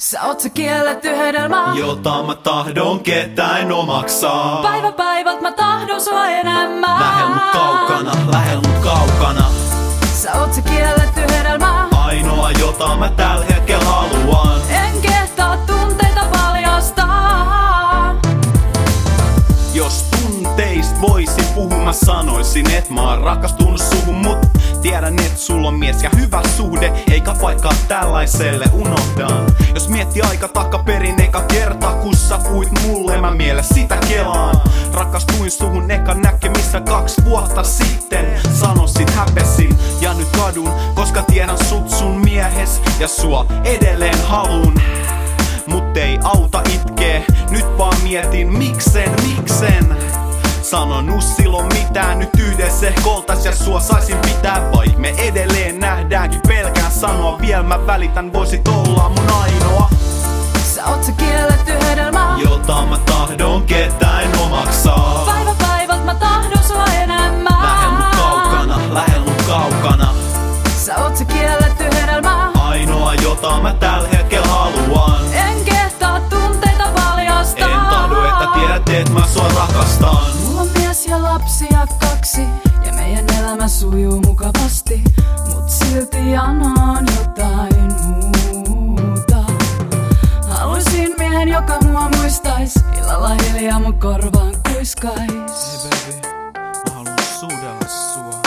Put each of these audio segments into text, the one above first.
Sä oot se kielletty hedelmä, jota mä tahdon ketään omaksaa. Päivä päivältä mä tahdon sua enemmän. Lähellä mut kaukana. Sä oot se kielletty hedelmä, ainoa jota mä tällä hetkellä haluan. En kehtaa tunteita paljastaa. Jos tunteist voisi puhua, mä sanoisin, et mä oon rakastunut suhun. Mut tiedän, et sulla on mies ja hyvä suhde, eikä paikkaa tällaiselle, unohdan. Jos mietti aika takaperin eka kerta, kun sä puhuit mulle, mä mielessä sitä kelaan. Rakastuin suhun eka näkemissä 2 vuotta sitten. Sanosit häpesin ja nyt kadun, koska tiedän sut sun miehes ja sua edelleen halun. Mut ei auta itkee, nyt vaan mietin miksen. Sanonut silloin mitään, nyt yhdessä ehkä oltais ja sua saisin pitää. Vaik me edelleen nähdäänkin, pelkään sanoa vielä mä välitän, voisit olla mun ainoa. Sä oot se kielletty hedelmä, jota mä tahdon ketään omaksaa. Päivä päivältä mä tahdon sua enemmän. Lähellä mut kaukana. Sä oot se kielletty hedelmä, ainoa jota mä tällä hetkellä haluan. En kehtaa tunteita paljastaa. En tahdo, että tiedät, et mä sua rakastan. Mulla on mies ja lapsia 2, ja meidän elämä sujuu mukavasti. Mut silti anaan jotain muuta. Haluaisin miehen, joka mua muistais, illalla hiljaa mun korvaan kuiskais. Hei baby, mä haluan suudella sua.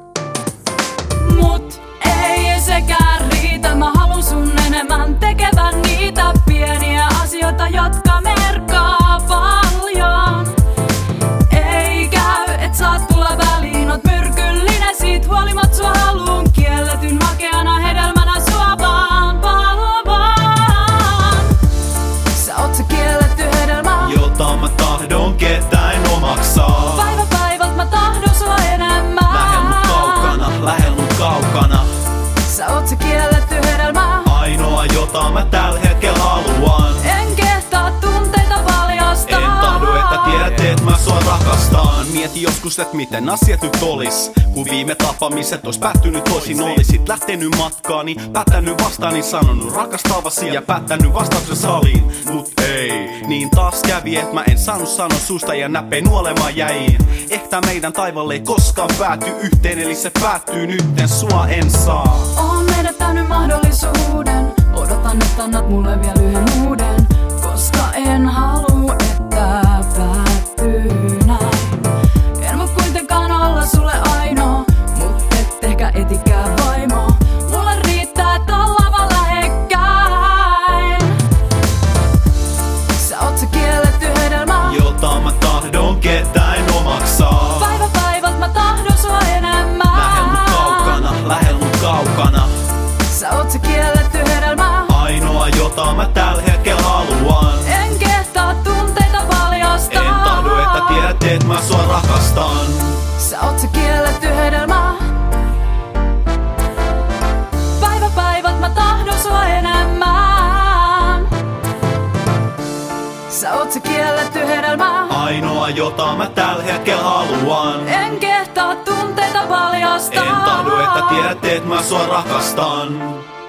Mut ei sekään riitä, mä haluun sun enemmän tekevän niitä pieniä asioita, jotka merkkaa paljon. Ei käy, et saat tulla väliin, oot myrkyllinen, siitä huolimatta sua haluun. Kielletyn makeana hedelmänä sua vaan. Sä oot se kielletty hedelmä, jota mä tahdon ketään omaksaa. Päivä päivältä mä tahdon sua enemmän. Lähellä mut kaukana. Sä oot se kielletty hedelmä, ainoa jota mä tällä hetkellä haluan. en kehtaa tunteita paljastaa. En tahdo, että tiedät, et mä sua rakastan. Mieti joskus, et miten asiat nyt olis, kun viime tapaamiset ois päättynyt toisin. Olisit lähtenyt matkaani, päättänyt vastaani, sanonut rakastavasi ja päättänyt vastauksen saliin. Mut ei, niin taas kävi, et mä en saanut sanoa suusta ja näpein nuolemaan jäin. Ehkä meidän taivalle ei koskaan pääty yhteen, eli se päättyy nytten, sua en saa. Oon menettänyt mahdollisuuden, odotan, että annat mulle vielä yhden uuden. Koska en halua, että päättyy näin. En voi kuitenkaan olla sulle ainoa, mut et ehkä etikään vaimo. Mulle riittää, että ollaan vaan lähekkäin. Sä oot se kielletty hedelmä, jota mä tahdon ketään omaksaa. Päivä päivältä mä tahdon sua enemmän. Lähellä mut kaukana. Sä oot se kielletty hedelmä, ainoa jota mä tällä hetkellä haluan. en kehtaa tunteita paljastaa. En tahdo, että tiedät, et mä sua rakastan. Sä oot se kielletty hedelmä, päivä päivältä mä tahdon sua enemmän. Sä oot se kielletty hedelmä, ainoa jota mä tällä hetkellä haluan. en kehtaa tunteita paljastaa. En tahdo, että tiedät, et mä sua rakastan.